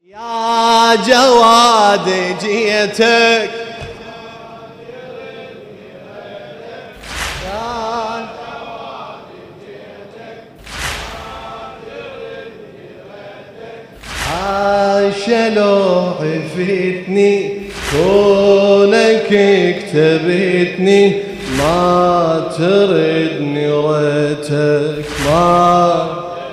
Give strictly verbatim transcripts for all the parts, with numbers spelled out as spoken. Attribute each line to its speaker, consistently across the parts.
Speaker 1: يا جواد جيتك عاشلو عفتني كونك كتبتني ما تردني ريتك ما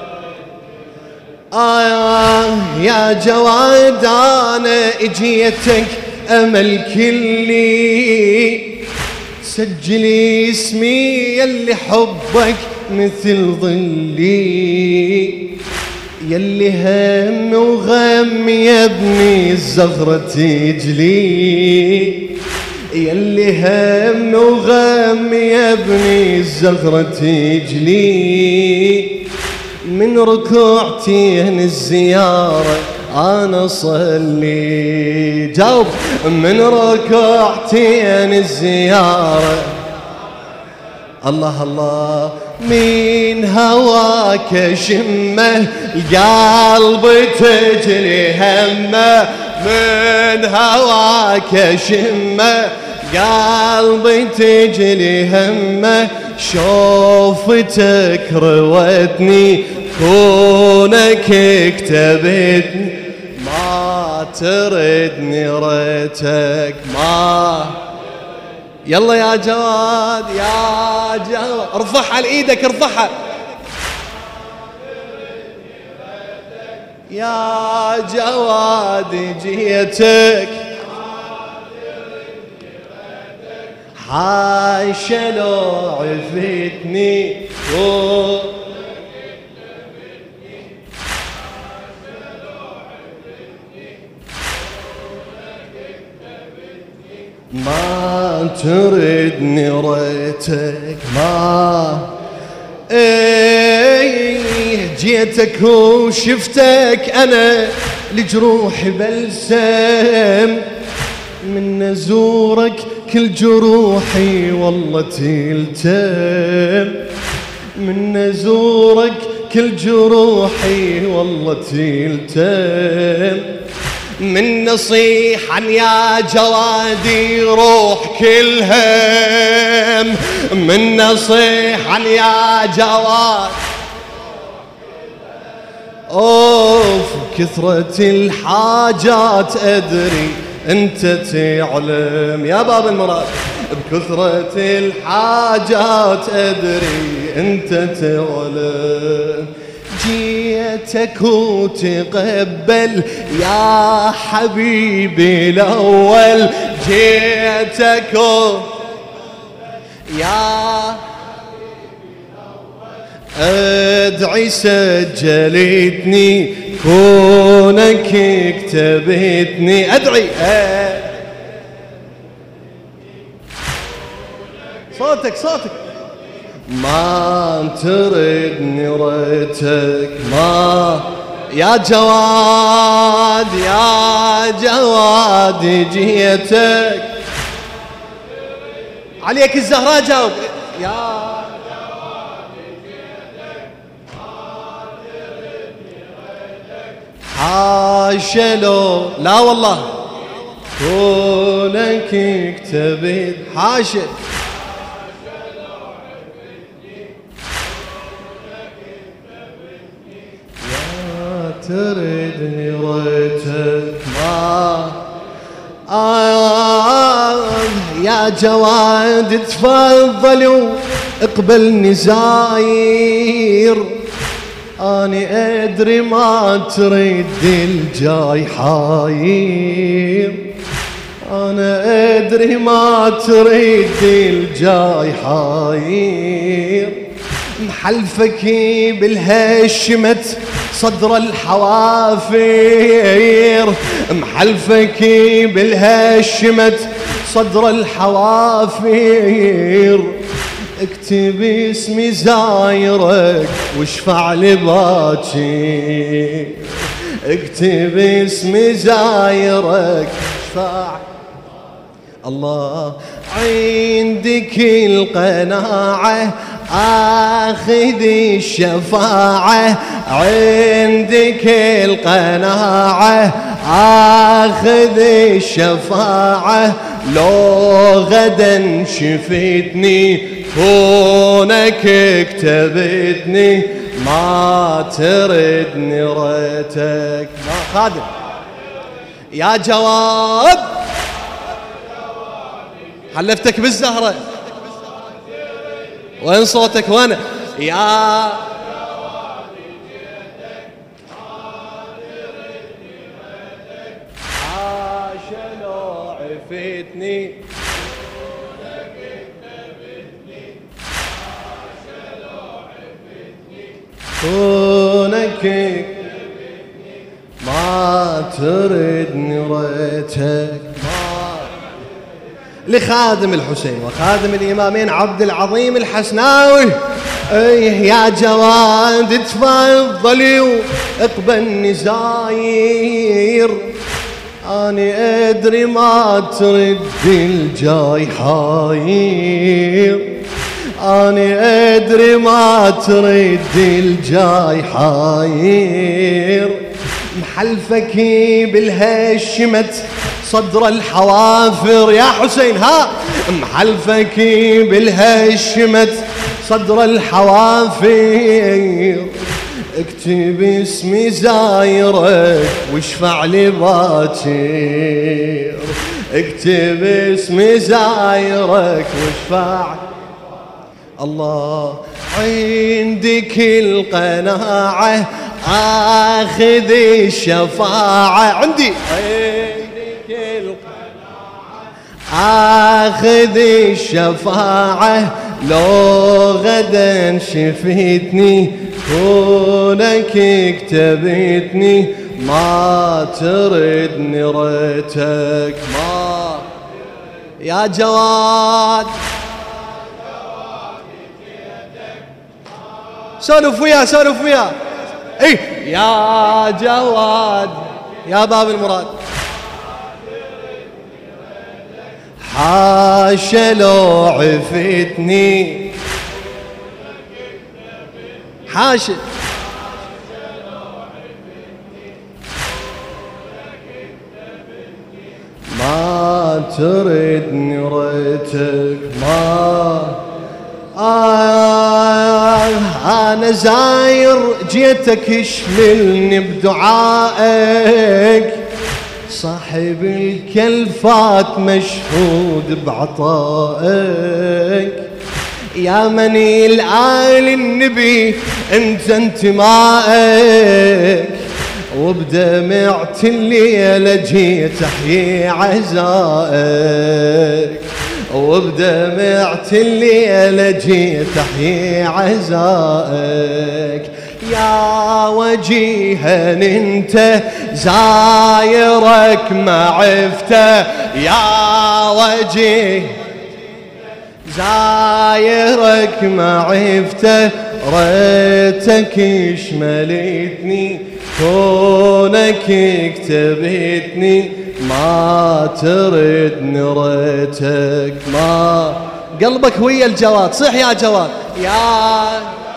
Speaker 1: آه يا جواد أنا اجيتك أمل كلي سجلي اسمي يلي حبك مثل ظلي يلي هم وغم يا ابني الزغرة تجلي يلي هم وغم يا ابني الزغرة تجلي من ركوعتين الزيارة أنا صلي جاوب من ركوعتين الزيارة الله الله من هواك شمه القلب تجري همه من هواك شمه قلبي تجري همه شوفتك روتني كونك كتبتني ما تردني ريتك ما يلا يا جواد يا جواد ارفعها على ايدك ارفعها يا جواد جيتك حاشا لو عفتني ما تردني ريتك ما ايه جيتك وشفتك انا لجروحي بلسم من نزورك كل جروحي والله تلتم من نزورك كل جروحي والله تلتم من نصيحا يا جوادي روح كل هم من نصيحا يا جواد اوف كثرة الحاجات ادري انت تعلم يا باب المراد بكثرة الحاجات ادري انت تعلم جيتك وتقبل يا حبيبي الأول جيتك يا أدعي سجلتني كونك كتبتني أدعي صوتك صوتك ما تردني ريتك ما يا جواد يا جواد جيتك عليك الزهراء جاوب يا جواد جيتك ما تردني ريتك حاشا لو لا والله كونك كتبت حاشا تردني ريتك ما آه يا جواد تفضلوا اقبلني زاير اني ادري ما تريد الجاي حاير انا ادري ما تريد الجاي حاير محلفك بالهشمت صدر الحوافير محلفك بالهشمت صدر الحوافير اكتب اسمي زايرك واشفع لي باكر اكتب اسمي زايرك واشفع الله عندك القناعة آخذ الشفاعة عندك القناعة، آخذ الشفاعة لو غدا شفتني كونك اكتبتني ما تردني ريتك. خادم يا جواد حلفتك بالزهرة، وين صوتك وين يا عاشا لو عفتني كونك ما تردني ريتك. لخادم الحسين وخادم الإمامين عبد العظيم الحسناوي، ايه يا جواد تفضلي واقبلني زاير، أني أدري ما ترد الجاي حاير، أني أدري ما ترد الجاي حاير، محلفك بالهشمة صدر الحوافر يا حسين، ها محلفك بالهشمة صدر الحوافر، اكتب اسمي زايرك واشفع لي باكر، اكتب اسمي زايرك واشفع. الله عندك القناعة آخذ الشفاعة، عندي عندك القناعة آخذ الشفاعة لو غدا شفتني كونك اكتبتني ما تردني ريتك. ما يا جواد سولف وياه سولف وياه، اي يا جواد يا باب المراد، حاشا لو عفتني حاشا ما تردني ريتك. ما آه أنا زاير جيتك اشملني بدعائك، صاحب الكلفات مشهود بعطائك، يا مني الآل النبي انت انتمائك، وبدمعت الليلة جيت احيي عزائك، وبدمعت الليلة جيت احيي عزائك، يا وجيها انت زايرك معفته، يا وجيه زايرك معفته، ريتك شملتني كونك كتبتني ما تردني ريتك. ما قلبك ويا الجواد، صح يا جواد يا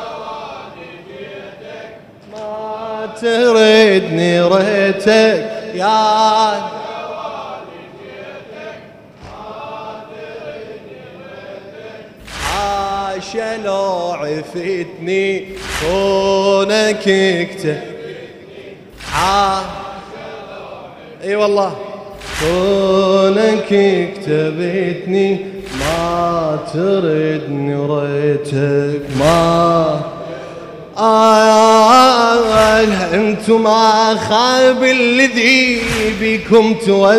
Speaker 1: ما تردني ريتك يا عاشا لو عفتني كونك كتبتني اي والله كونك كتبتني ما تردني ريتك. ما آه انتم ما خاب الذي بكم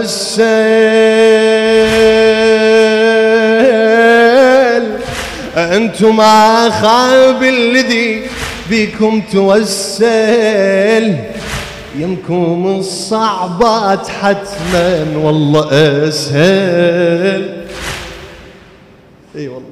Speaker 1: توسل، انتم ما خاب الذي بكم توسل، يمكم الصعبات حتما والله اسهل. اي والله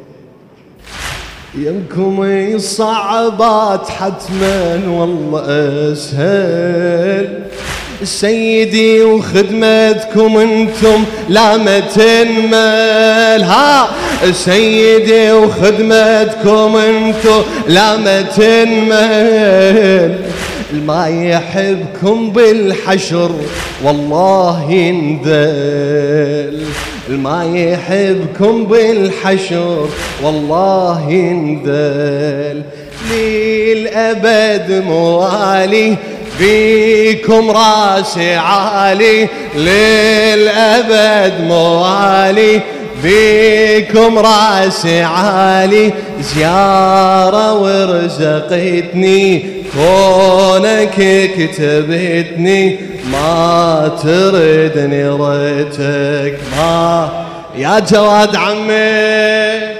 Speaker 1: يمكم الصعبات حتما والله اسهل، سيدي وخدمتكم انتم لا ما تنمل. ها سيدي وخدمتكم انتم لا ما تنمل. ما يحبكم بالحشر والله ينذل. ما يحبكم بالحشر والله ينذل. للأبد موالي بيكم راسي عالي. للأبد موالي بيكم راسي عالي. زيارة ورزقتني كونك كتبتني ما تردني ريتك ما. يا جواد عمي